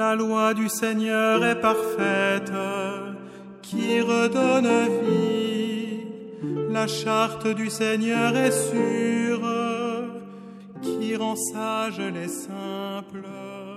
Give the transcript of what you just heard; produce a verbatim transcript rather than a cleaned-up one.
La loi du Seigneur est parfaite, qui redonne vie. La charte du Seigneur est sûre, qui rend sages les simples.